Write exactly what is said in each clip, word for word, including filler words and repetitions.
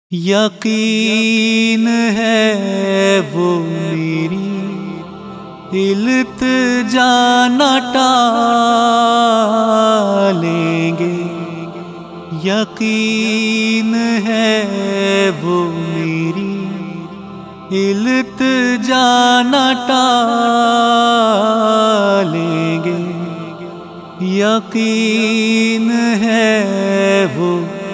یقین ہے وہ میری التجا نہ ٹالیں گے، یقین ہے وہ میری التجا نہ ٹالیں گے، یقین ہے وہ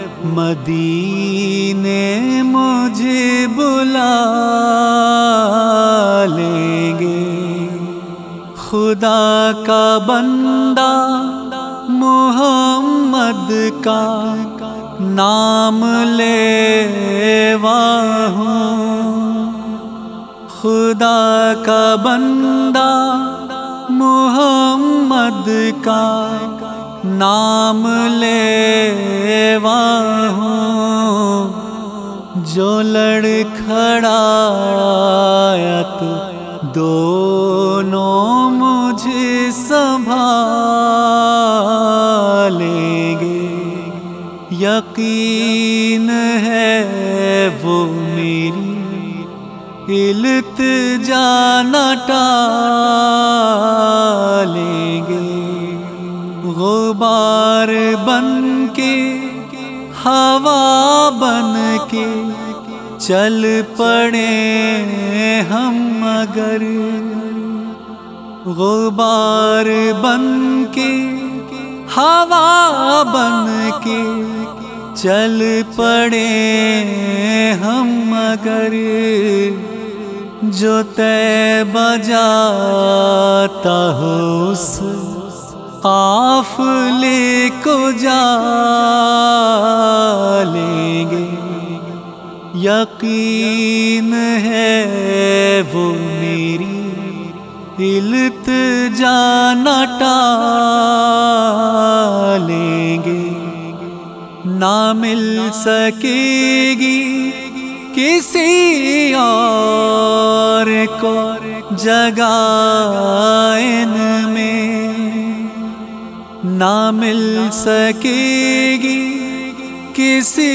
مدینے مجھے بلا لیں گے۔ خدا کا بندہ محمد کا نام لیوا ہوں، خدا کا بندہ محمد کا نام لیوا ہوں، جو لڑکھڑایت دونوں مجھے سنبھالیں گے، یقین ہے وہ میری التجا نہ ٹالیں گے۔ غبار بن کے ہوا بن کے چل پڑے ہم اگر، غبار بن کے ہوا بن کے چل پڑے ہم اگر، جو طیبہ جاتا ہو اس قافلے کو جا لیں گے، یقین ہے وہ میری التجا نہ ٹالیں گے۔ نہ مل سکے گی کسی اور کو جگہ ان میں، نہ مل سکے گی کسی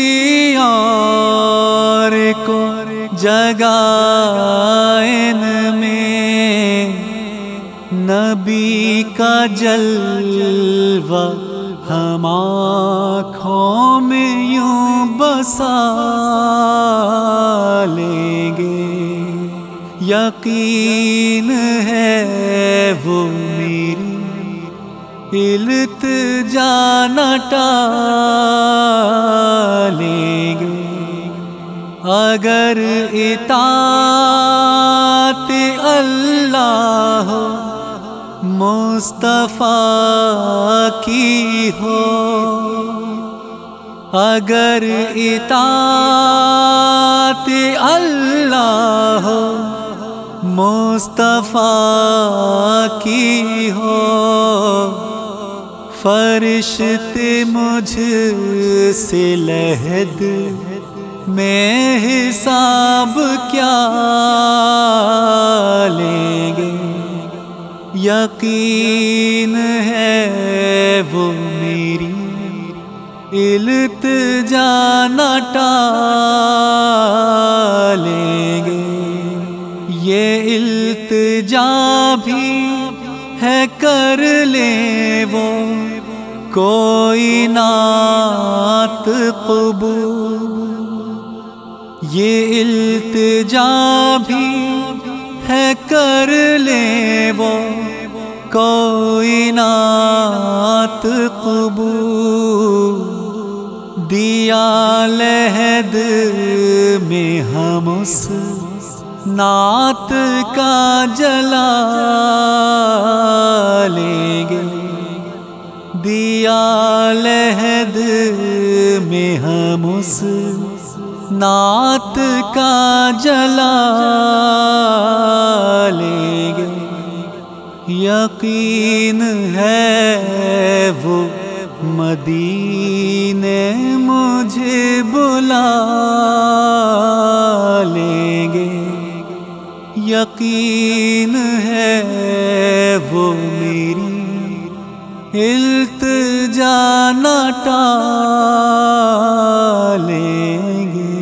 اور کو جگہ ان میں، نبی کا جلوہ ہم آنکھوں میں یوں بسا لیں گے، یقین ہے وہ میری التجا نہ ٹالیں گے۔ اگر اطاعت اللہ مصطفیٰ کی ہو، اگر اطاعت اللہ مصطفیٰ کی ہو، فرشتے مجھ سے لحد میں حساب کیا لیں گے، یقین ہے وہ میری التجا نہ ٹالیں گے۔ یہ التجا بھی ہے کر لیں وہ کوئی نعت قبول، یہ التجا بھی ہے کر لیں وہ کوئی نعت قبول، دیا لحد میں ہم اس نعت کا جلا لیں گے، دیا لحد میں ہم اس نعت کا جلا لیں گے، یقین ہے وہ مدینے مجھے بلا لیں گے، یقین ہے وہ میری التجا نہ ٹالیں گے۔